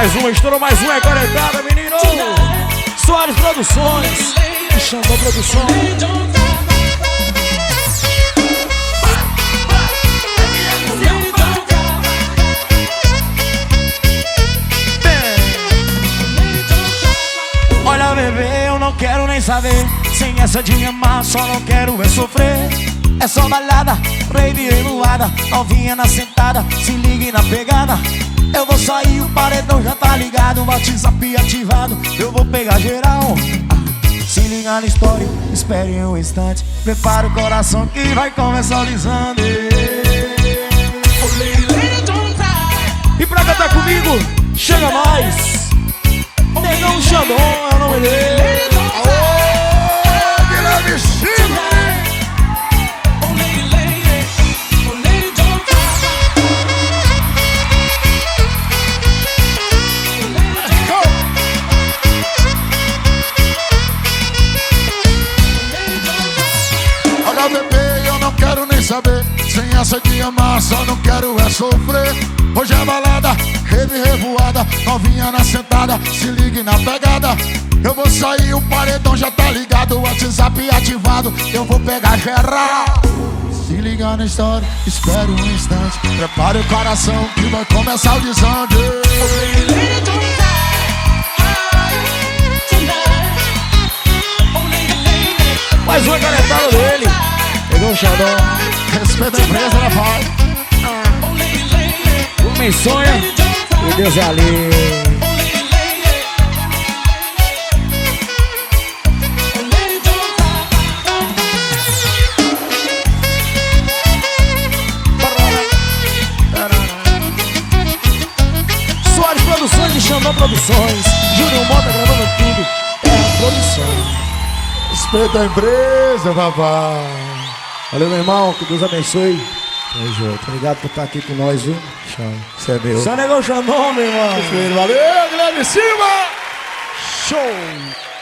mais uma, estourou mais uma, é caretada, menino! Soares Produções, Xandão Produções. Olha, bebê, eu não quero nem saber. Sem essa de me amar, só não quero é sofrer. É só balada, rave revoada, novinha na sentada, se ligue na pegada. Eu vou sair, o paredão já tá ligado, WhatsApp ativado, eu vou pegar geral. Se liga na história, espere um instante, prepara o coração que vai começar o lisando. E pra cantar comigo, chega mais Negão Xandão, é o nome dele. Aô, Guilherme Silva. Olha, bebê, eu não quero nem saber. Sem essa de amar, só não quero é sofrer. Hoje é balada, rave revoada, novinha na sentada, se ligue na pegada. Eu vou sair, o paredão já tá ligado, o WhatsApp ativado, eu vou pegar geral. Se liga na história, espere um instante, prepare o coração que vai começar o desande. Mais uma canetada dele, Negão Xandão. Respeita a empresa, né, pai? O homem sonha e Deus é ali. Soares Produções e Xandão Produções, Júnior Mota gravando tudo, é a produção. Respeita a empresa, papai. Valeu, meu irmão, que Deus abençoe. Obrigado por estar aqui com nós, viu? Você é meu. Só Negão Xandão, meu irmão. Valeu, Guilherme Silva. Show!